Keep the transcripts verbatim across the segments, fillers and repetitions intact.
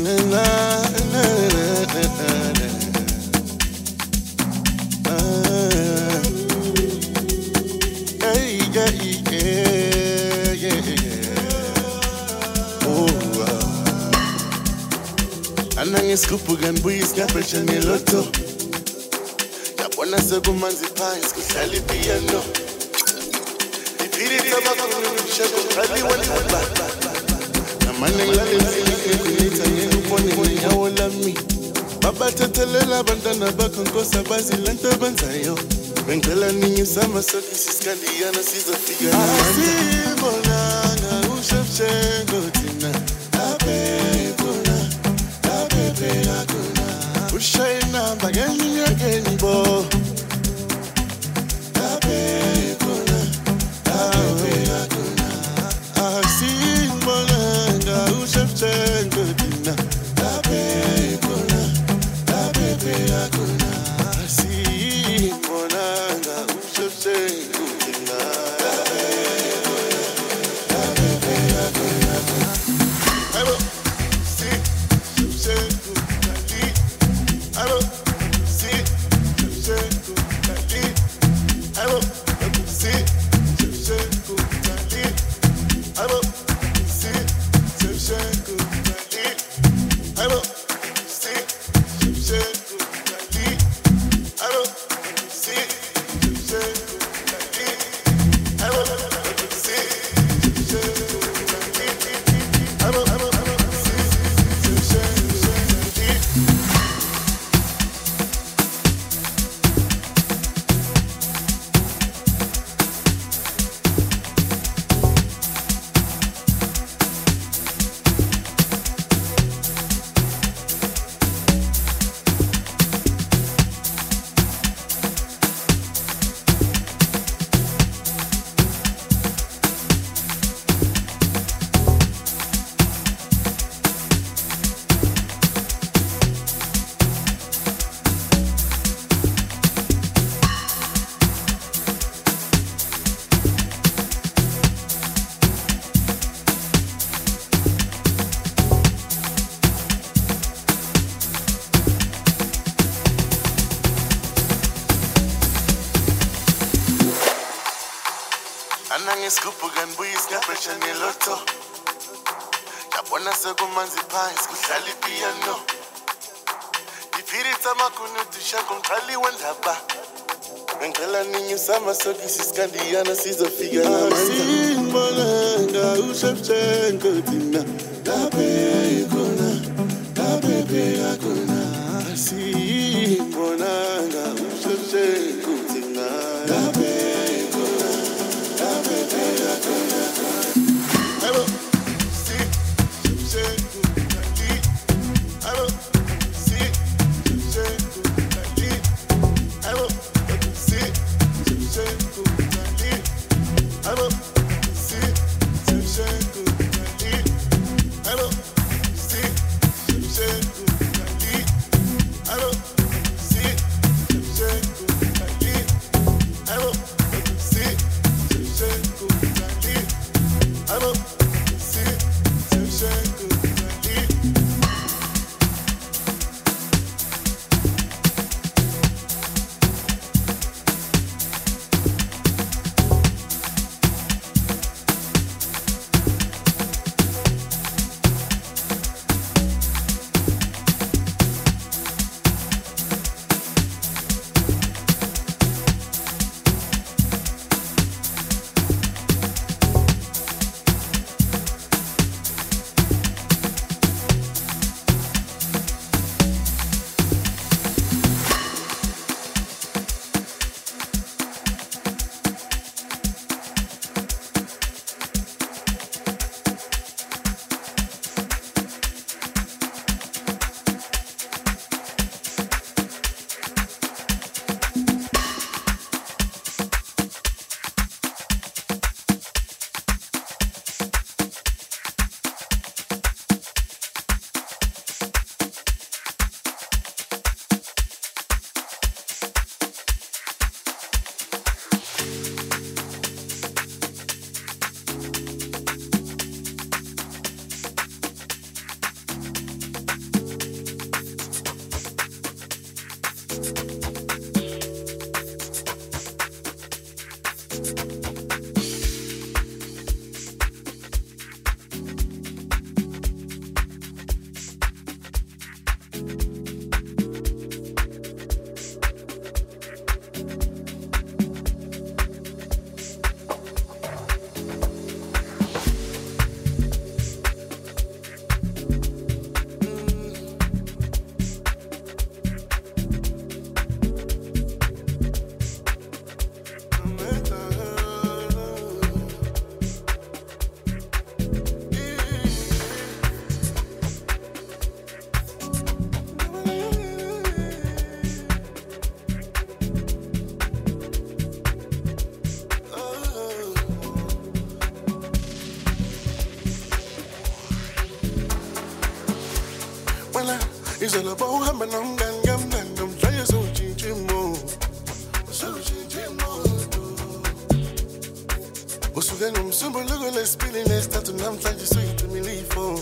Anangiskupugan buyis ngaphesha ngeloto yabona sekumanzi phansi kuhlala ipiano iphilisa abakhulu ngishego qali wendaba namane ngilale endlini ngikhulitha ngikubone ngenyawo lami babathethelela abantwana bakho nkosi abazi lento abenzayo bengicela ninyusa amasokisi isikandiyana sizofika asibonanga uShevchenko thina abekona Ushayina bageni yageni bo Abe kona Abe kona Asimolanga uShevchenko dina Abe kona Abe kona Asimolanga uShevchenko dina Abe kona Abe kona Hello see Shevchenko Hello, see, Shevchenko, Dali. Hello, see, Shevchenko, Dali. Hello, see, Shevchenko, Dali. Hello, see, Shevchenko, Dali. Hello, see, Shevchenko, Dali. Hello, see, Shevchenko, Dali. Hello, hello, hello, see, Shevchenko, Dali. Anangiskupugan buyis ngaphesha ngeloto yabona sekumanzi phansi kuhlala ipiano iphilisa amakhulu dishego ngiqali wendaba ngicela ninyusa amasokisi isikandiyana sizofika namandla uShevchenko thina Abe kona Abe kona Asibonanga uShevchenko thina Abe Hello, see, Shevchenko, Dali. Hello, see, Shevchenko, Dali. Hello, see, Shevchenko, Dali. Hello, see, Shevchenko, Dali. Hello, see, It's all about having on gang gang gang. I'm trying so chin mo, so chin mo. What's the name? Simple look like spilling. Let's start to I'm trying to sweet to me leave for.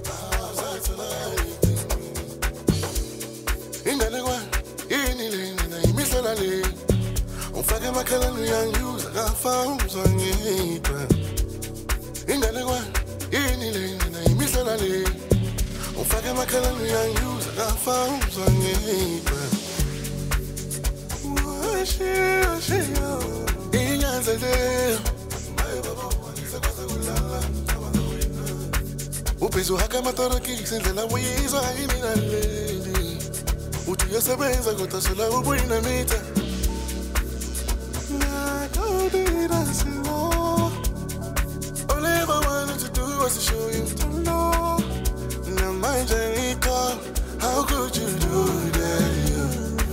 In the one, in the lane, I miss a lane. On faggot my color, we young use. I got found on it. In the one, in the lane, I miss a lane. On faggot my color, we young use. I found on it. What she, what she, oh, in the day. Upezo haka matoroki, sente la wizo haini na lady. Utu ya sebeza kota sula ubu ina mita. Na kaudi na silo. All I ever wanted to do was to show you to know. Now my journey come. How could you do that, you?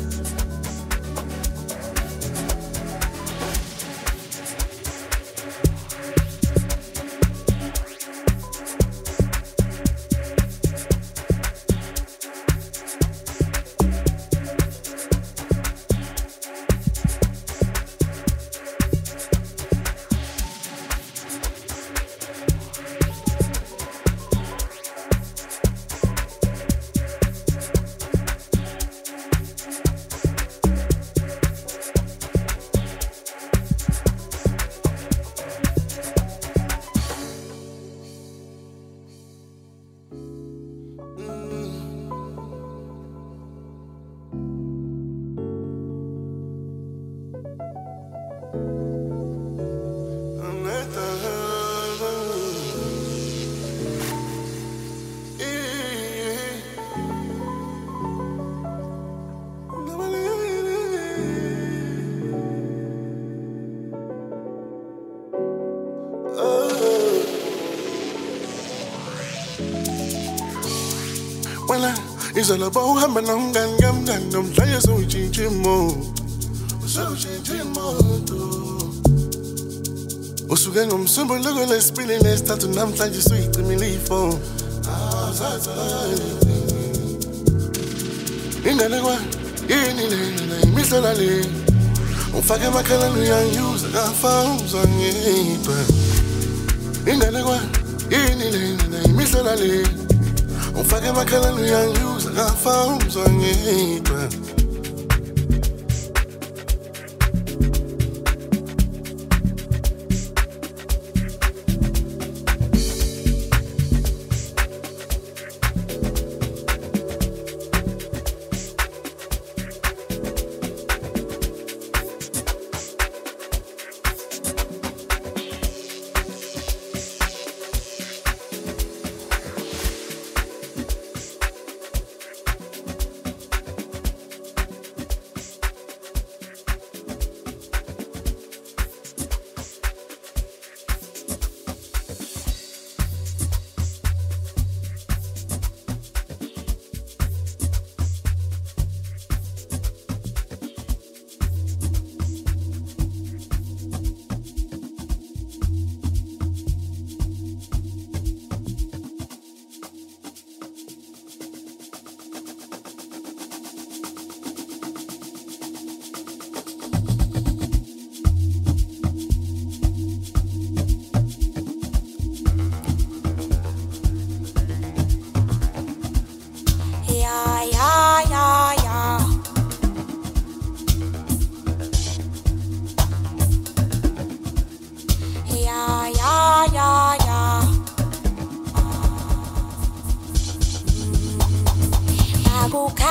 It's all about having on gang gang gang. I'm trying so chin mo, so chin mo. What's the name? Simple look like spilling. Let's start to I'm trying to sweet to me leave for. In the one, in the lane, I miss a lane. On faggot my color, we young use. I got found on it. In the one, in the lane, I miss a lane. On faggot my color, we young use. I got found on it.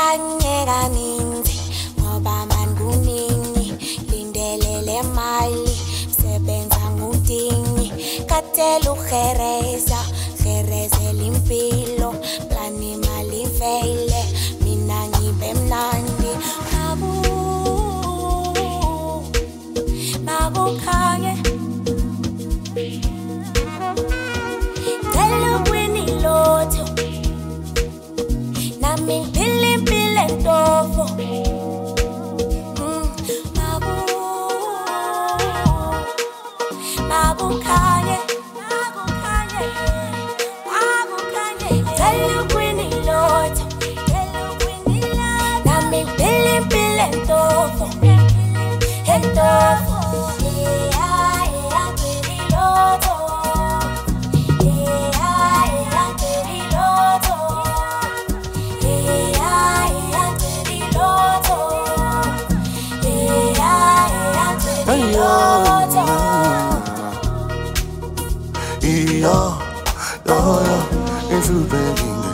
kanye kaninzi ngoba manguningi lindelele mali sebenza ngudingi katela ugereza gereze limpilo plani mali veile mina ngibe mnandi mabu mabu kanye tell Winnie Lotto na mi pili pili ndofo mabu mabu kanye mabu kanye mabu kanye tell Winnie Lotto tell Winnie Lotto na mi pili pili ndofo ndofo yeah yeah Winnie Lotto Iyo, loyo, insubengingeni.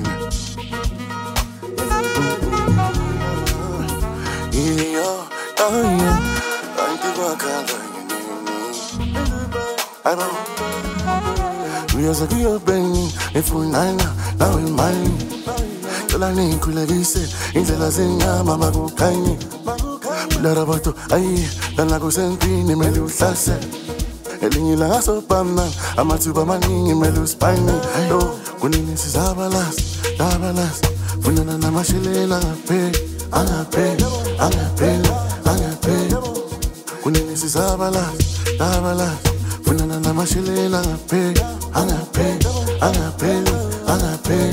Iyo, loyo, antikwakala yini. Abo, uyazakuyo bengi, efunana, nawe imali. Tola nikulekise, indlela zenyama makukhanye. Ularabato, ayi, lana kusentini mele uhlase. Elinye la sopana amathuba maningi mele uspine yo kunini sizabalas dabalas funana namashelela ngape angape angape angape kunini sizabalas dabalas funana namashelela ngape angape angape angape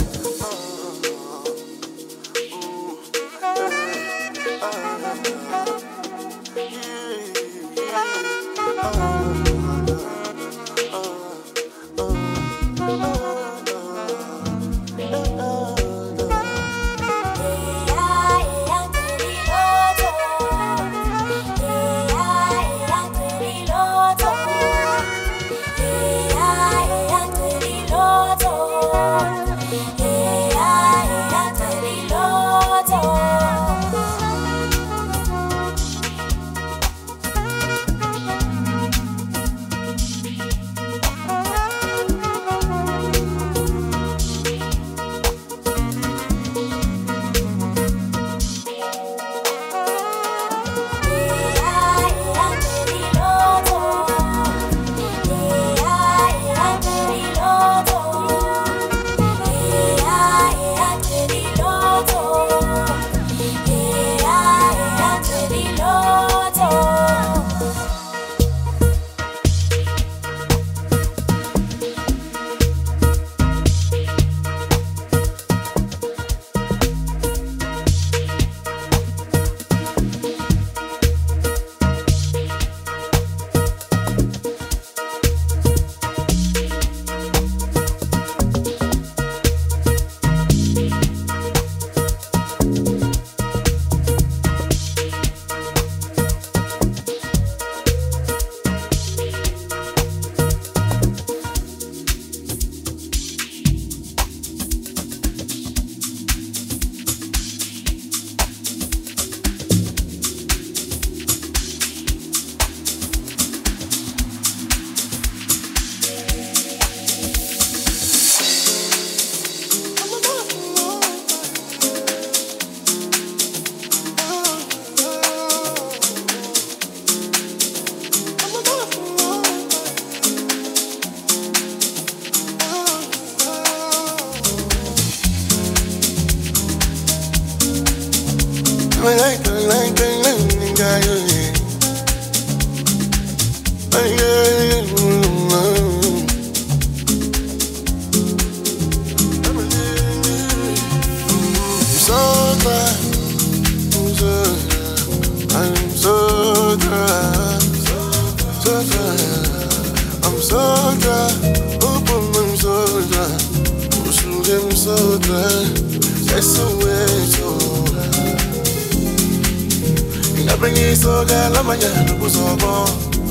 Soga la mañana kuzobo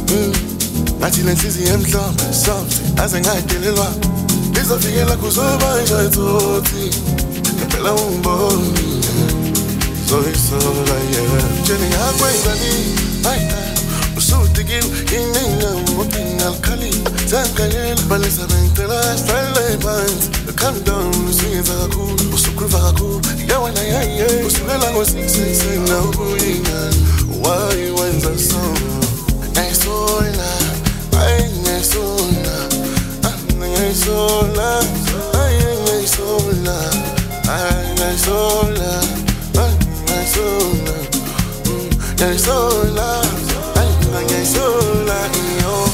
Ngathi lenhliziyo emhlophe soft aze ngadelelwa Izofikela kuzoba nje tsothi Ngempela ungiboni sola yeah Jenny agwa ibani Aita Usuti giu Inenga Mokina alkali Zankayela Balesa bentela Style bands Calm down Usuiza kakulu Usukruva kakulu Yawana ya ya Usugala ngo six six Na ubuinga Why wenza song Naisola Ay naisola Ah naisola Ay naisola Ay naisola Sola, mm, sola, ay, sola, yo.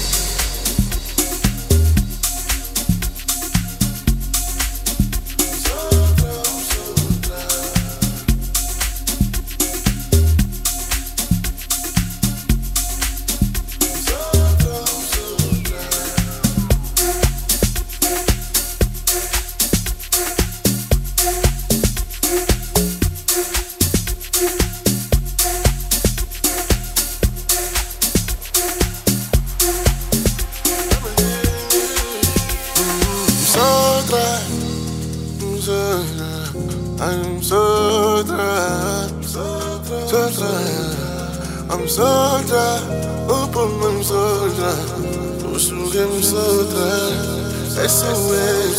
I'm so dry, so dry, so dry. I'm so dry, open, I'm so dry. Usuge, I'm so dry. I say, where's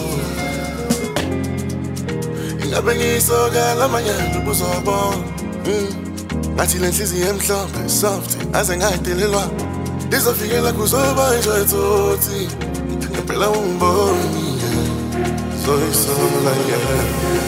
home? Ingabengi so gala manya, lubu so bon. Mati lensizi emhlophe, soft, azengadelelwa. Dizofikelela kuzoba enjoy toti. Ngempela umboni, so it's all like yeah.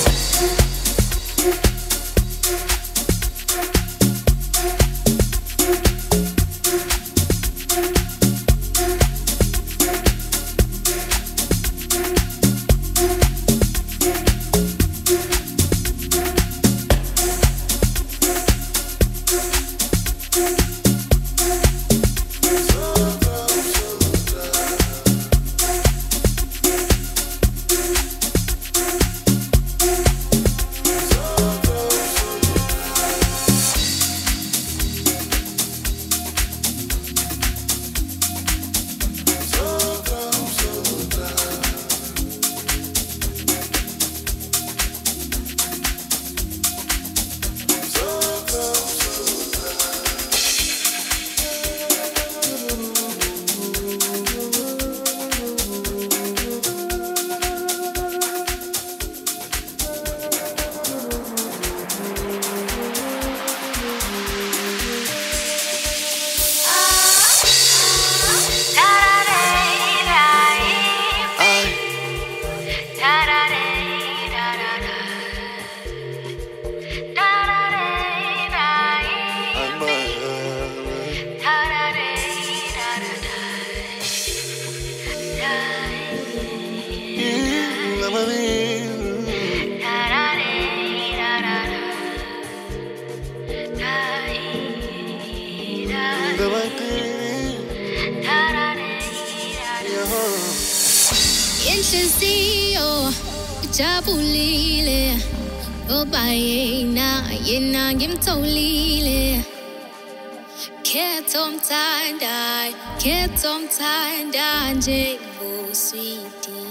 Inhliziyo ijabulile ngoba yena yena ngimtholile khetha umthandayo khetha umthanda nje ngoswiti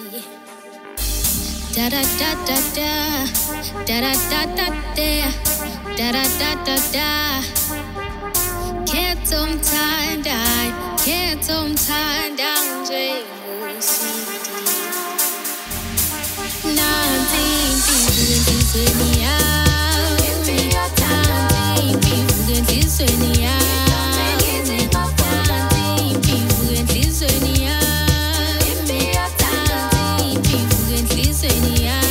da da da da da da da da da da da da da da khetha umthandayo khetha umthanda nje ngoswiti Nothing people can me out. Nothing people can kiss me out. Nothing people can kiss me out. Nothing people can kiss me out.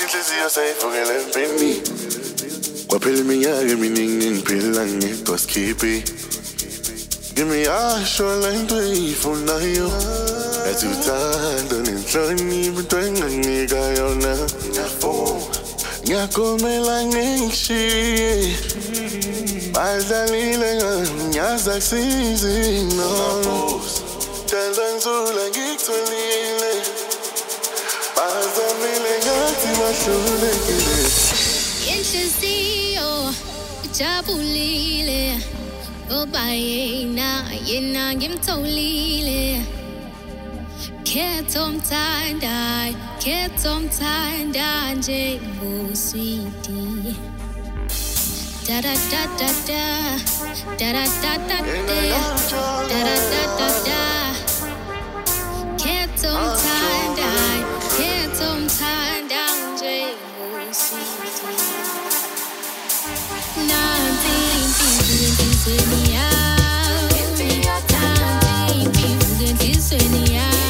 inhliziyo sayivukela empini kwaphela iminyaka eminingi ngiphila ngedwa sikhiphi ngimiyasho lento eyifunayo ethi uthando nenhlonipho into enganginika yona ngiyakomela ngishiye badlalile nganyaza kusizi no Tanda nzula ngikutholile bazamile ngathi bahlulekile Inhliziyo ijabulile ngoba yena yena ngimtholile Khetha umthandayo khetha umthanda njengoswiti Da da da da da da da da da da da da da da Khetha umthandayo khetha umthanda njengoswiti Nanti impilo enhlizweni yami Nanti impilo enhlizweni yami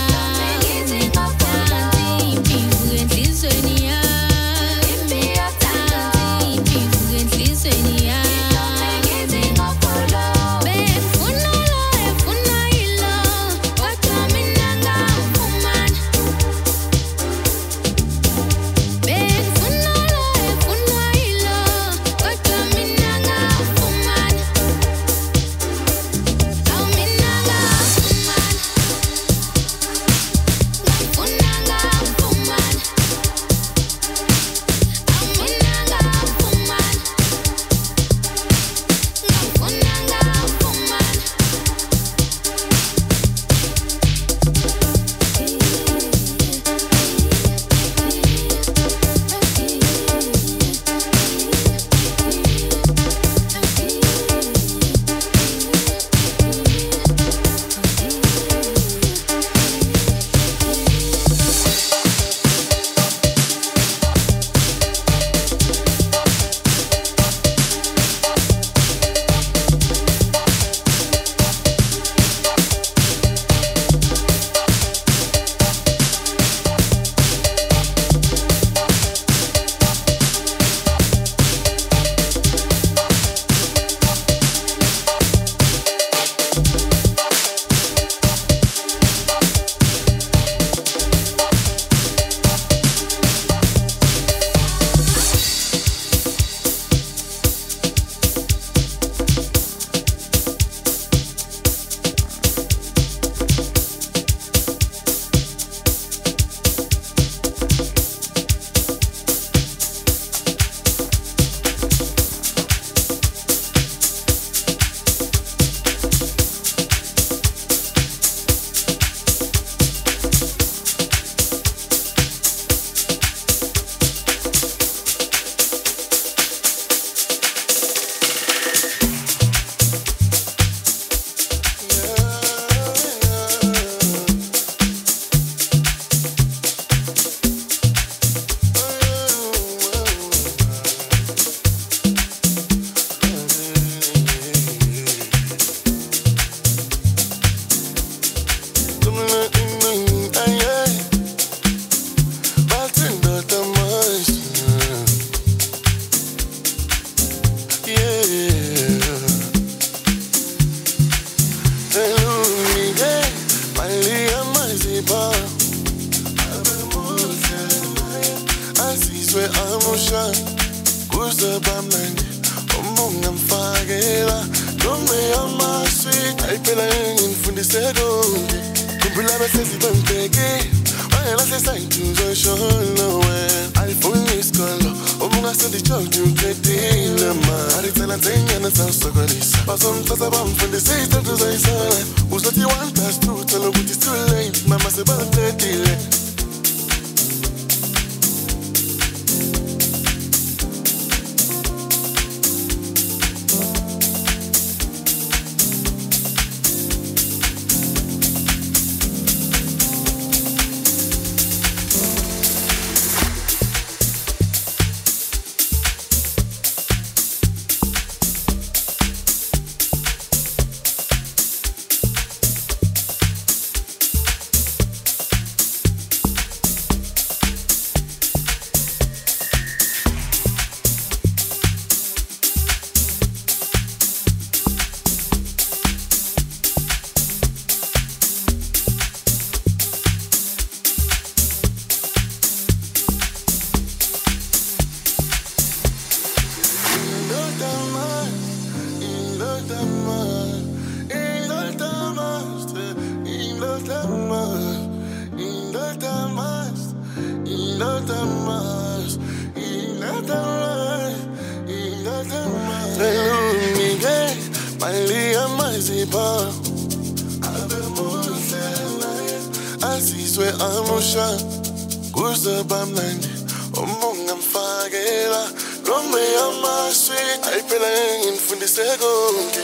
nota más, y nota más, y nota más, y nota más, y nota más. Pero Miguel, Malia mais e pá. Asizwe amusha, kuze bamnandi, omunga mfakela, lombe amaswe, ayipela ngifundise konke.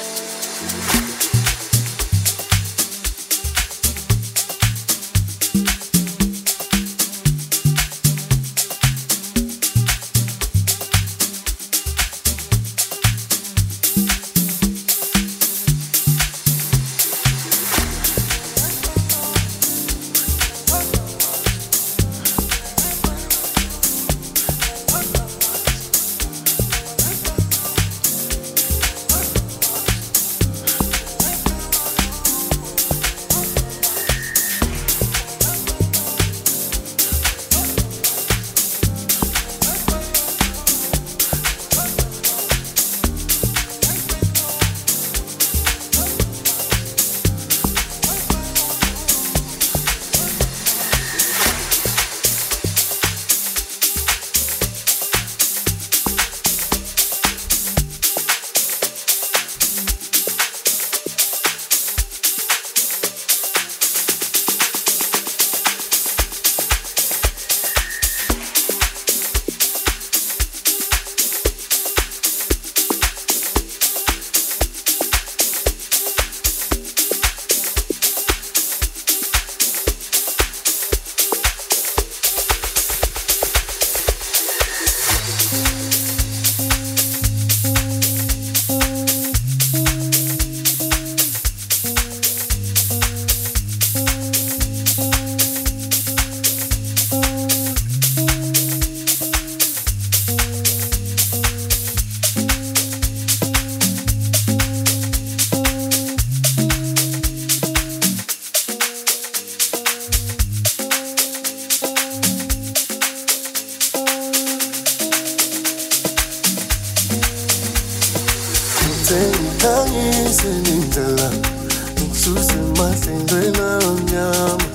Senindela, ngisuse masendela nyama.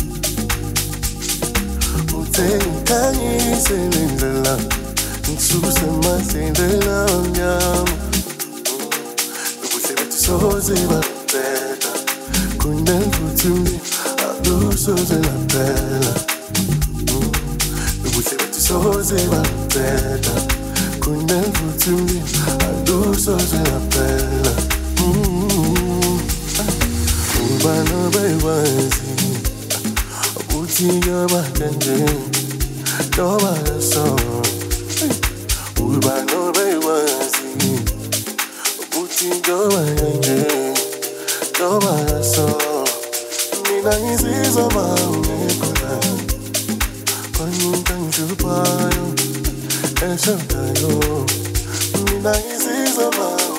Uthengani senindela, ngisuse masendela nyama. Ubuhle bethu soze bapeta, kunenvuthumi alusoze laphela. Ubuhle bethu soze bapeta, kunenvuthumi alusoze laphela. Ubana baywazi ukuthi yoba kanje yoba so. Ubana baywazi ukuthi yoba kanje yoba so. Mina ngizizwa mawukhona kwani ngijupayo eshodayo. Mina ngizizwa mawukhona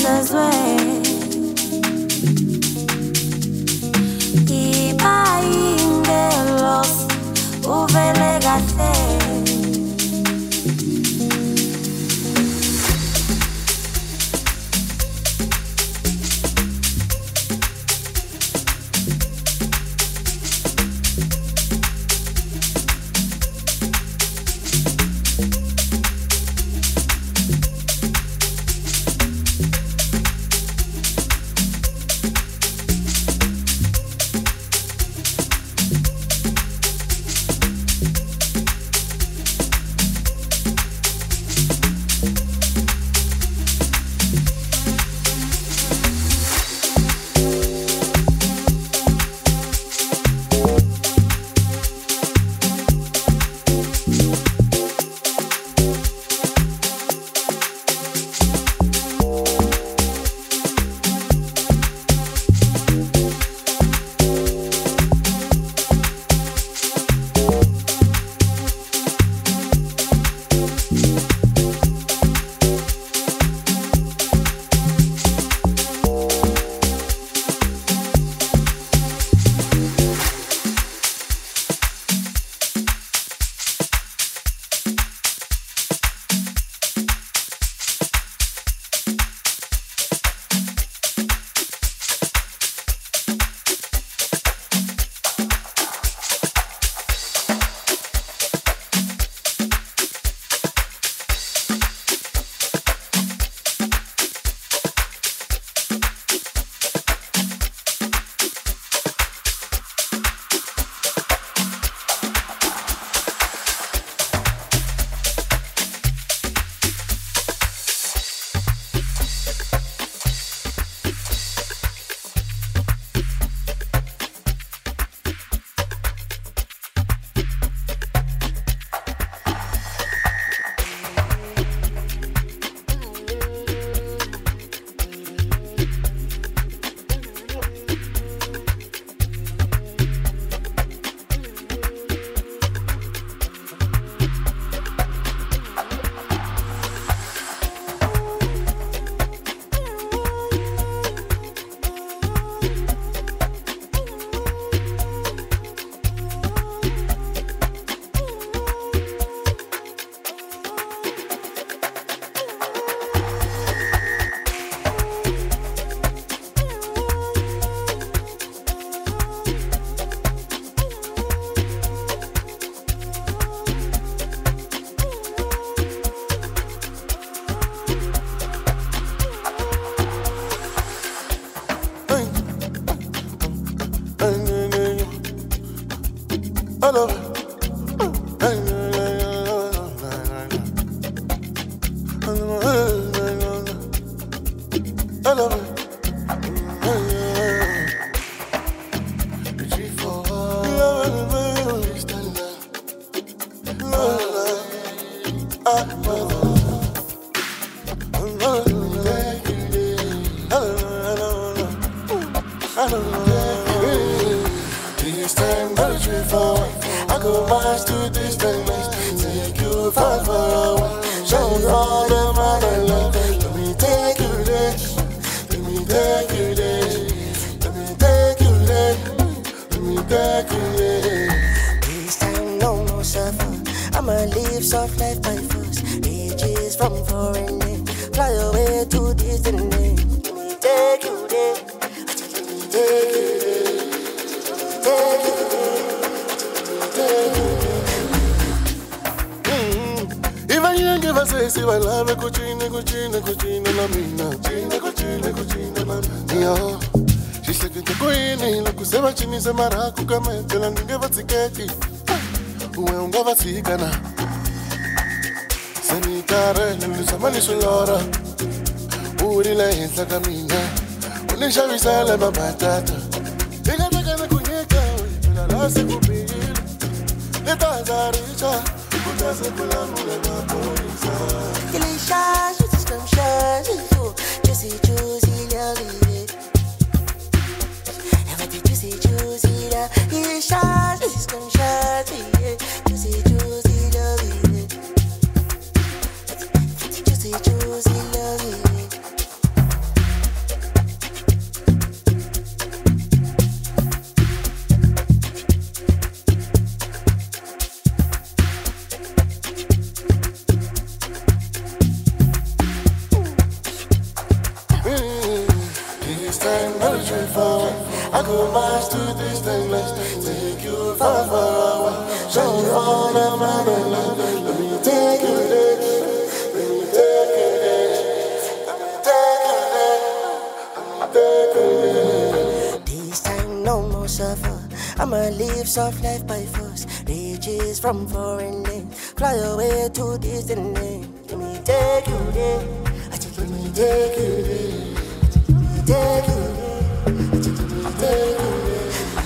ngizezwe iba ingelos uvele kahle Maraku kama tela ningeva tiketi uwe ungava tikana senitare nilisama sulora urile hinsa kamina unishavisa le mabatata ika tika na kunyeka bila lasi kupigila letazaricha kutase kula mule mapolisa Kilisha, she's come shy, juicy, juicy, lovely. Juicy, juicy, da. He shot, he's come shot, yeah. Juicy, juicy, lovely. Juicy, juicy, lovely. This time, not straightforward. I go march to this thing, let's take you far, far away. Show you all of my love. Let me take you there. Let me take you there. Let me take you there. Let me take you there. This time, no more suffer. I'ma live soft life by force. Riches from foreign lands. Fly away to distant lands. Let me take you there. I just let me take you there. Take you there. Take you there.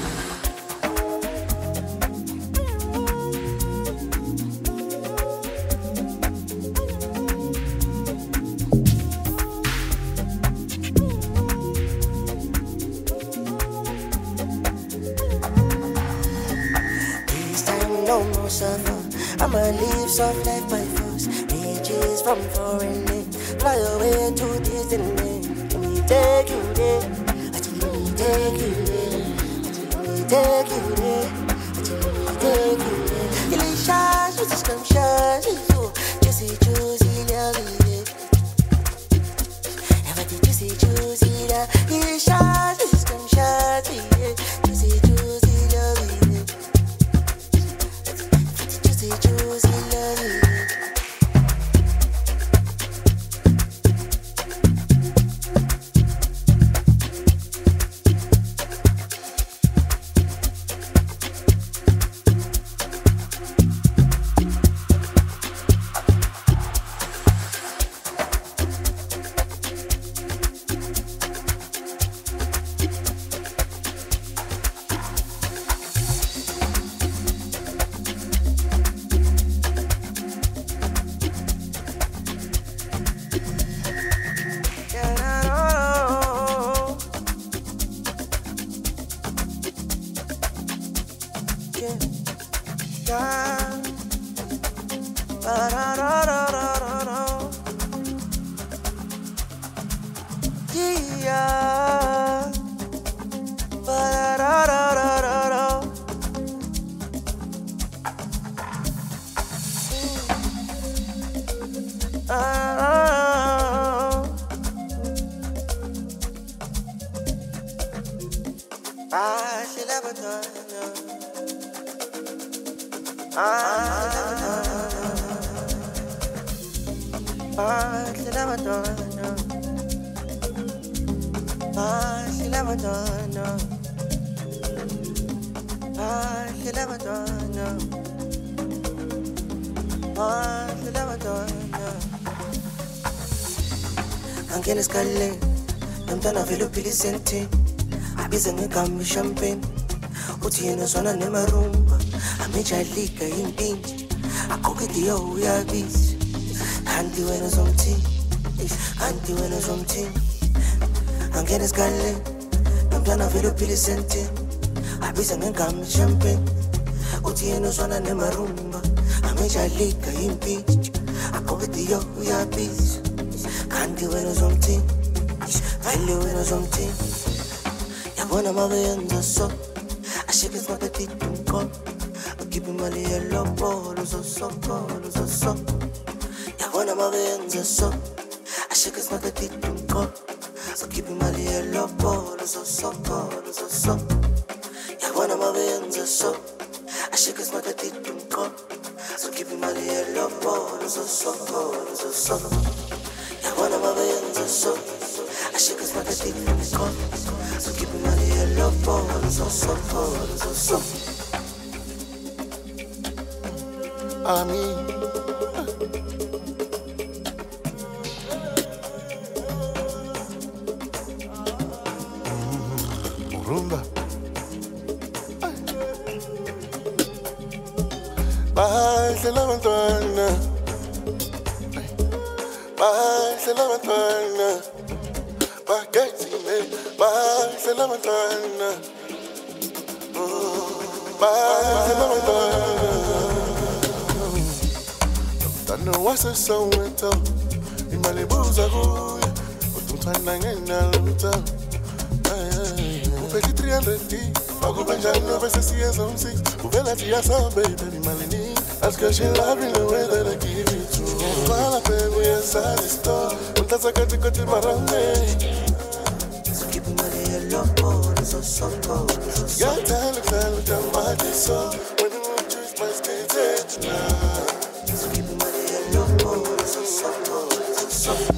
This time no more suffer. I'ma live soft life by force. Riches from foreign lands. Fly away to distant lands. Take you there, I just let me take you there, I just let me take you there, I just let me take you there. Il est chargé, c'est comme chargé, je sais, juicy, lovely. Everything juicy, juicy, là. Il est chargé, c'est comme chargé, je sais, juicy, lovely. Juicy, juicy, lovely. Angena scale, non t'hanno velo pili senti. A bisogno cambi champagne. Utieno suona ne marumba. A me c'è lì che impingi. A coche di io ya bis. Anti when something. Anti when something. Angena scale, non t'hanno velo pili senti. A bisogno cambi champagne. Utieno suona ne marumba. A me c'è lì che impingi. A coche di io ya bis. Can't you wear something? I'll wear something. Ya wanna my way on the so. I shake it my petite pump. I keep him a little ball, so so, so so. Ya wanna my way on the so. I shake it my petite pump. So keep him a little ball, so so, so so. Ya wanna my way on the so. I shake it my petite pump. So keep him a little ball, so so, so so. I wanna my veins so I shake his pocket deep in the cup. So keep him on the yellow ball. So so so so. I mean, rumba. Bye, se la ventana. Bye, c'est la montagne. Bye, bye, c'est la montagne. Bye, c'est la montagne. Don't know what's a song with you. In Malibu's a go. But don't find nine in a little. Petit three hundred feet. I go back and never see a some six. Who will let you some baby Malini? Ask her she love in the way that I give it to her. While I pay me inside the store. Unta sacate cote marame. So keep him so when the moon just must get it now. So keep it money and low, so so so so.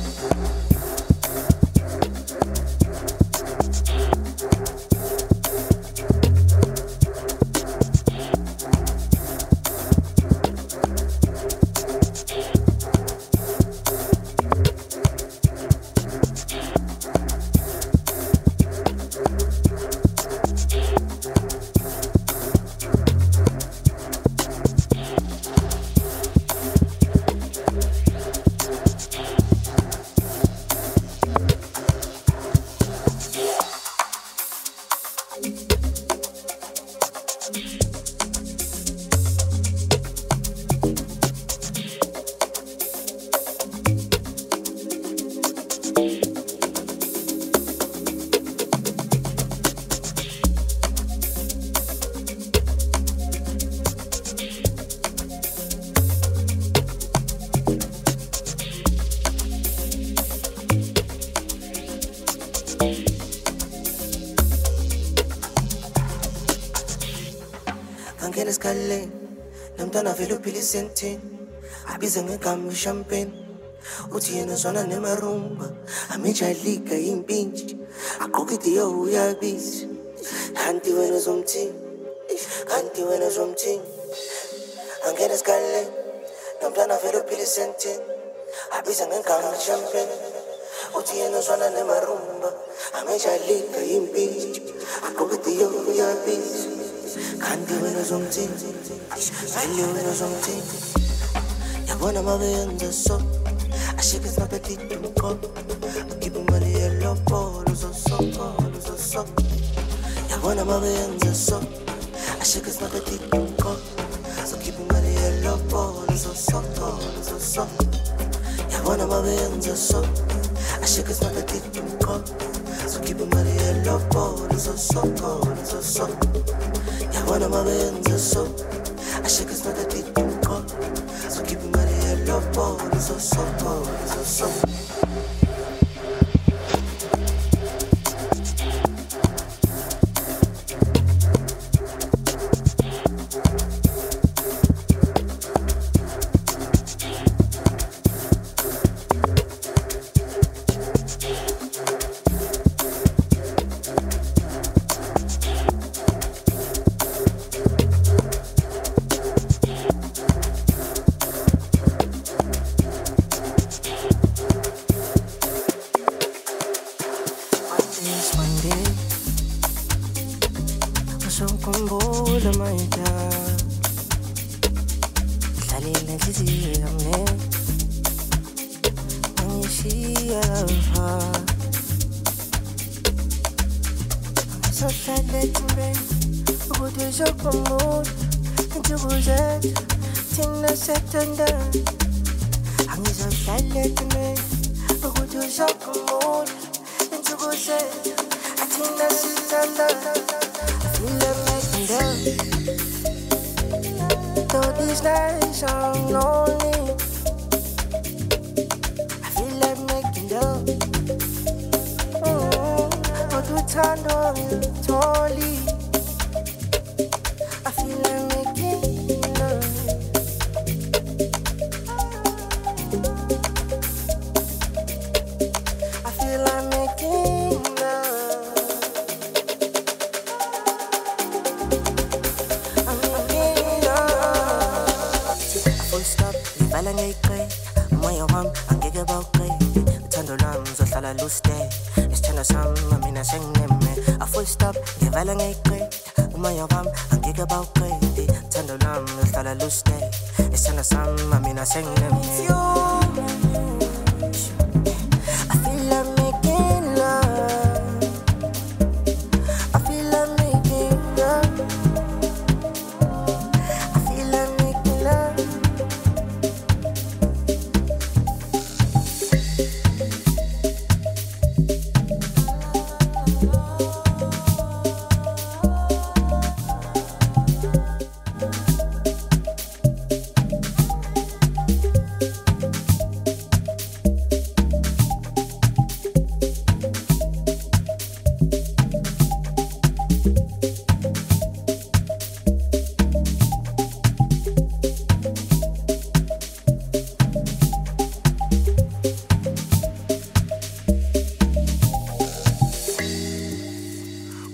Namtana velo pili sente abiza ngegama champagne uthi yena zona nemarumba amejadlika impinji aqokithi yo uyabizi kanti wena zomthini kanti wena zomthini angena skale namtana velo pili sente abiza ngegama champagne uthi yena zona nemarumba amejadlika impinji aqokithi yo uyabizi kanti wena zomthini Vale wena zomthini yabona mabenza so ashike snapetiti mko ukipa mali yelopo luzo soko luzo soko yabona mabenza so ashike snapetiti mko ukipa mali yelopo luzo soko luzo soko yabona mabenza so ashike snapetiti mko ukipa mali yelopo luzo soko luzo soko yabona mabenza so I shake it's not a deep call. So keep it money and love ball. So so ball. So so.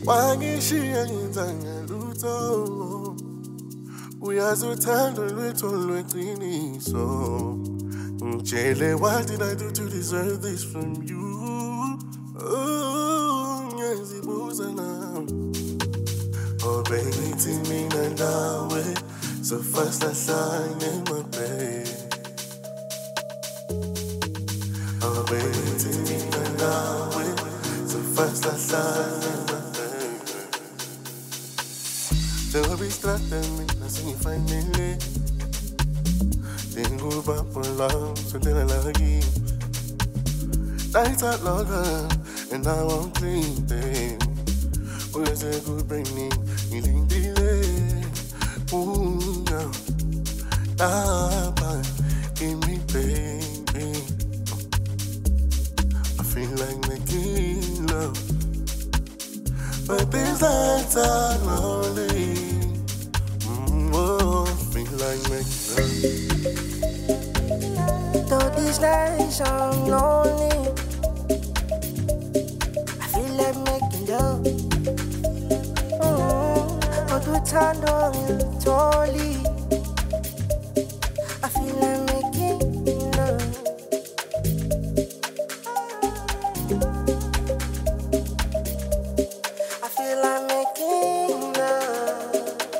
wangishiya ngenzanga lutho uyazi uthando lwethu lweqiniso ngitshele what did I do to deserve this from you oh ngiyazibuza now oh baby mina nawe so fast I sign in my bed oh baby mina nawe so fast I sign in my bed Te lo bistratemi la sing finally Tengo pa por la suerte la lagi Lights out longer and I won't clean them Where's a good bringing healing delay Ooh yeah Ah but give me baby I feel like making love But these nights are lonely mm, oh, I feel like making love Though these nights are lonely I feel like making love Kodwa uthando ngilitholi I feel like making love I feel like making love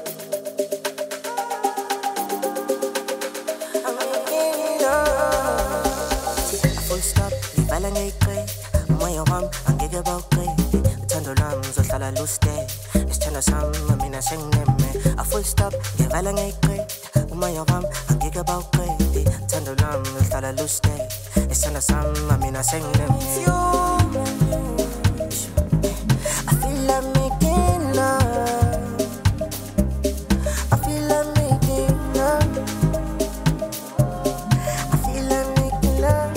I'm making love Full stop, ngivala ngiyiqede Umoya wami angeke bawuqede Uthando lwami uzohlala luste Isithando sami mina sengineme A full stop, ngivala ngiyiqede Umoya wami angeke bawuqede Uthando lwami uzohlala luste Isithando sami mina sengineme I feel like making love I feel like making love I feel like making love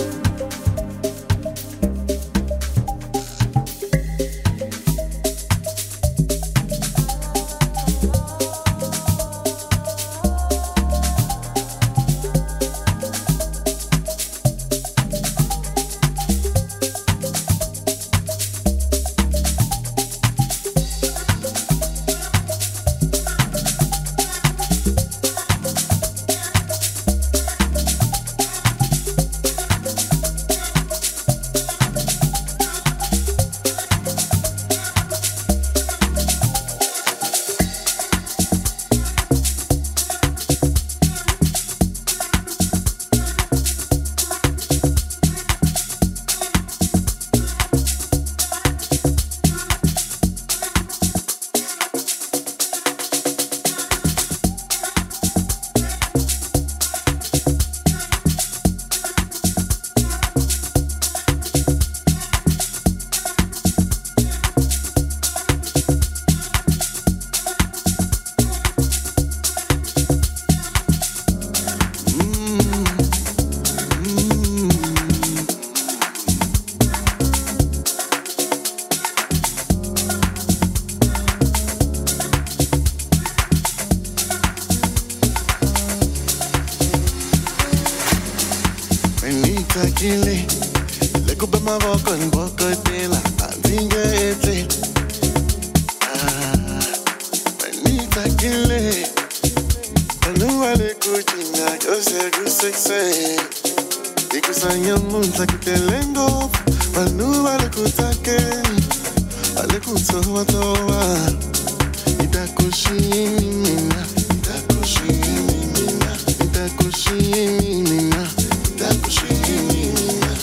Kile le kupe maboko nboko tela andingete ah manita kile anuwa le kuchina yo se gusekse ikusanya munta kitelengo anuwa le kutake ale kutowa towa itakushimina itakushimina itakushimina itakushimina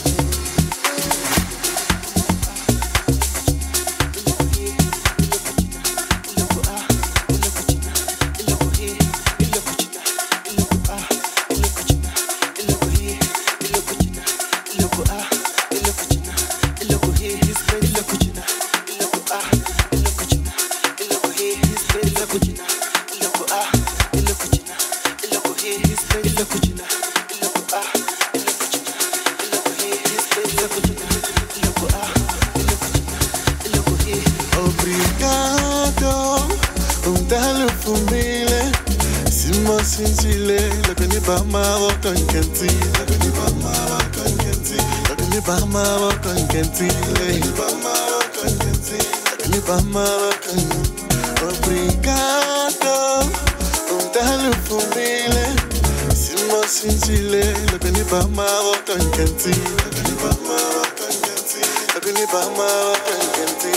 Obrigado, um dalo fumile, simo sincile, lo que ni pa mawo con kenti, lo que ni pa mawo con kenti, lo que ni pa mawo con kenti, lo que ni pa mawo con kenti, lo que ni bamabakanye. Obrigado, umdala ufumile. Simo sinjile, labini bamabakanye. Labini bamabakanye. Labini bamabakanye.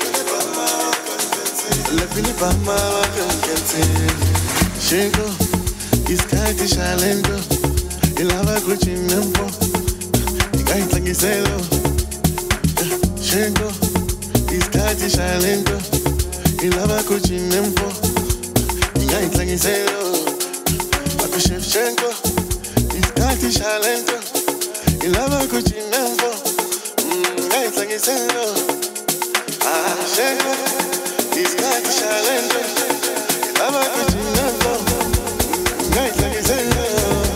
Labini bamabakanye. Shingo, iskati shalendo. Ilava kuchinempo. Ikaitlangiselo. Shingo, iskati shalendo. Ilava kuchinempo. Ikaitlangiselo. Ako Shevchenko, iskati shalendo. Ilava kuchinempo. Ikaitlangiselo. Ah, Shingo, iskati shalendo. Ilava kuchinempo. Ikaitlangiselo.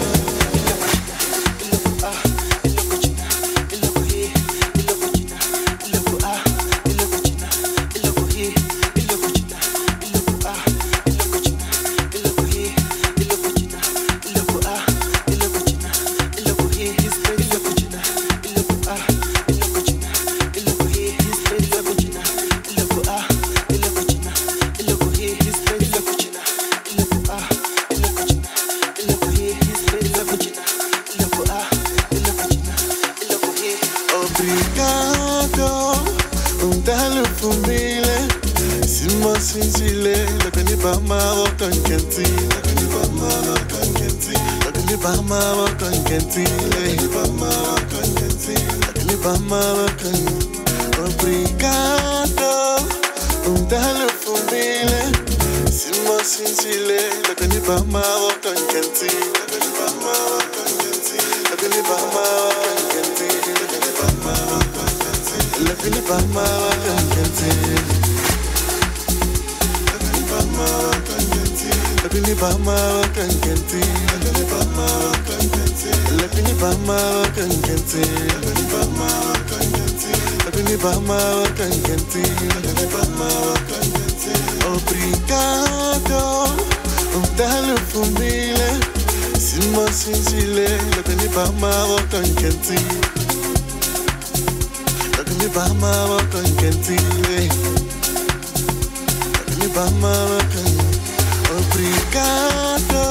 Obrigado, um dalo fumile. Simo sincile, la cani bama cancanti, la cani bama cancanti, la cani bama cancanti, la cani bama cancanti, la cani bama cancanti, la cani bama cancanti, la cani bama cancanti, la cani bama cancanti, la cani bama cancanti, la cani bama cancanti, la cani bama cancanti, la cani bama cancanti. Obrigado, um dalo fumile. Simo sinjile, la cani bama cancanti, la cani bama cancanti, la cani bama cancanti. Obrigado.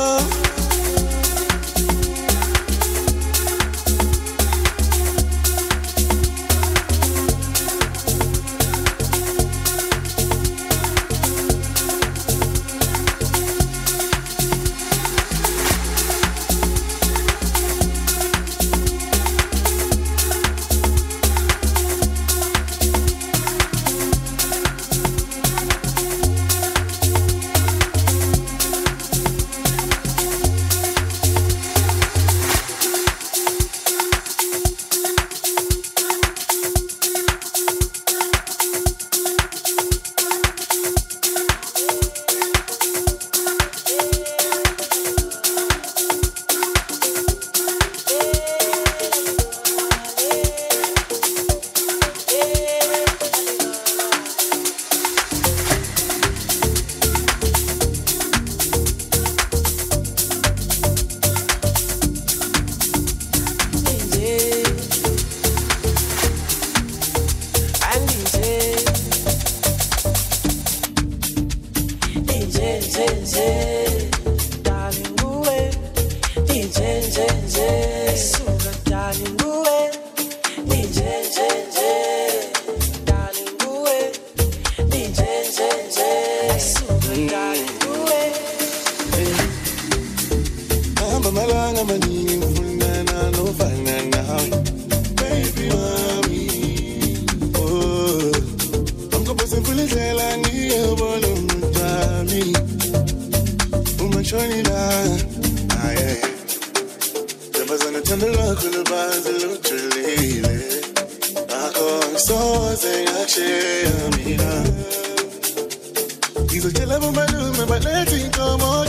He's a killer, but my room, but letting come on.